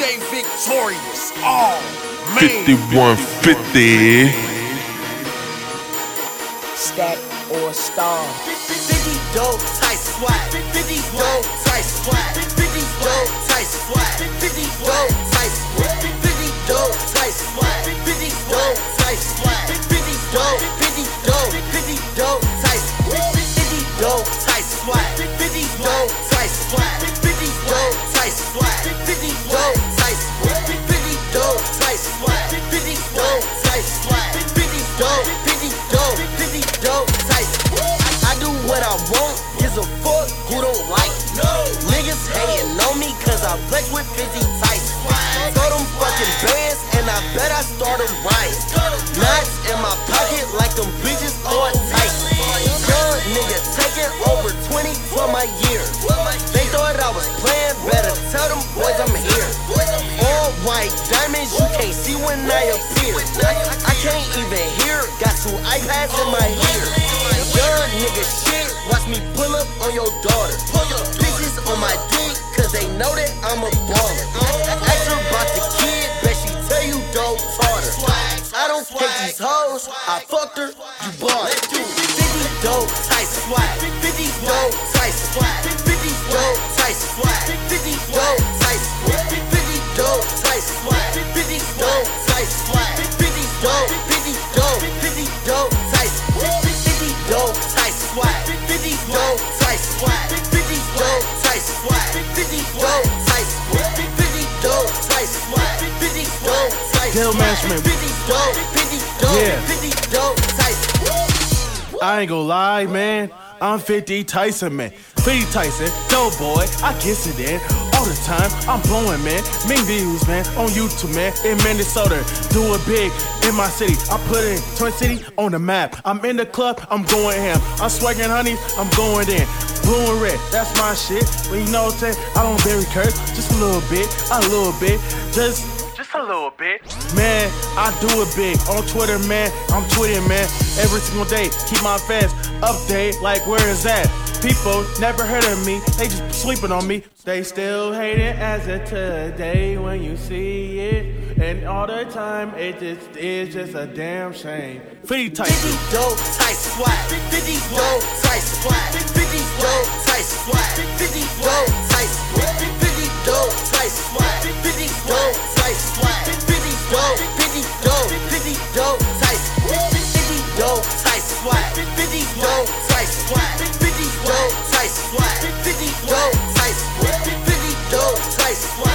DJ Victorious. Oh, man. 5150. Stack or star. 50 dope type swag. 50 dope type swag. 50 dope type swag. 50 dope type swag. 50 dope type swag. 50 dope type swag. 50 dope. 50 dope. 50 dope type swag. 50 dope type swag. 50 dope type swag. 50 dope type swag. 50 dope type swag. 50 dope type swag. 50 dope type swag. 50 dope. 50 dope. 50 dope type swag. I do what I want. Gives a fuck who don't like me. No. Niggas hating on me cause I flex with 50 type swag. Throw them fucking bands and I bet I start a riot. Knots in my pocket like them bitches on tight. Young nigga taking over 20 for my years. They thought I was playing, better tell them boys I'm here. All white diamonds you can't see when I appear. I can't even hear, got 2 iPads in my ear. Young nigga shit, watch me pull up on your daughter. Bitches on my dick, cause they know that I'm a baller. Ask her about the kid, bet she tell you don't taught her. I don't take these hoes, I fucked her, you bought her. 50 dope type swag, 50 dope type swag, 50 dope type swag, 50 dope type swag, 50 dope type swag, 50 dope type swag, 50 dope, 50 dope, 50 dope type swag, 50 dope type swag, 50 dope type swag, 50 dope type swag, 50 dope type swag, 50 dope type swag, 50 dope type Deal management. 50 dope, 50 dope, Yeah. 50 dope type swag. I ain't gon' lie, man. I'm 50 Tyson, man. 50 Tyson, dope boy, I guess it in. All the time, I'm blowing, man. Main views, man, on YouTube, man. In Minnesota, do it big in my city. I put in Twin City on the map. I'm in the club, I'm going ham. I'm swagging honey, I'm going in. Blue and red, that's my shit. But you know what I'm saying? I don't Barry Kirk, just a little bit, just a little bit. Man, I do it big on Twitter, man. I'm tweeting, man, every single day. Keep my fans update, like where is that? People never heard of me, they just sleeping on me. They still hate it as of today when you see it. And all the time, it just is just a damn shame. 50 Tyson. 50 dope type swag, 50 dope type swag, 50 dope type swag, 50 dope type swag, 50 dope type swag, 50 dope type swag, 50 dope, 50 dope, 50 dope type swag, 50 dope type swag, 50 dope type swag, 50 dope type swag, 50 dope type swag, 50 dope type swag.